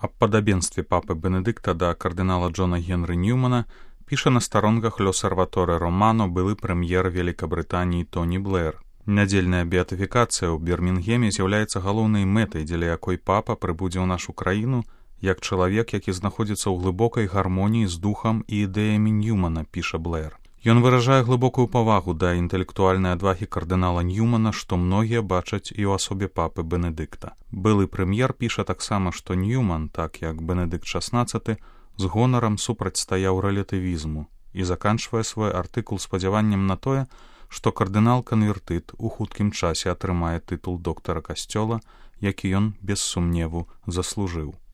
Аб падабенстве папы Бенедыкта да кардынала Джона Генры Ньюмана піша на старонках L'Osservatore Romano былы прэм'ер Вялікабрытаніі Тоні Блэр. Нядзельная беатыфікацыя ў Бірмінгеме з'яўляецца галоўнай мэтай, дзеля якой папа прыбудзе ў нашу краіну як чалавек, які знаходзіцца ў глыбокай гармоніі з духам і ідэямі Ньюмана, піша Блэр. Ён выражае глыбокую павагу да інтэлектуальнай адвагі кардынала Ньюмана, што многія бачаць і ў асобе папы Бенедыкта. Былы прэм'ер піша таксама, што Ньюман, так як Бенедыкт XVI, з гонарам супрацьстаяў рэлятывізму і заканчвае свой артыкул спадзяваннем на тое, што кардынал-канвертыт у хуткім часе атрымае тытул доктара касцёла, які ён без сумневу заслужыў.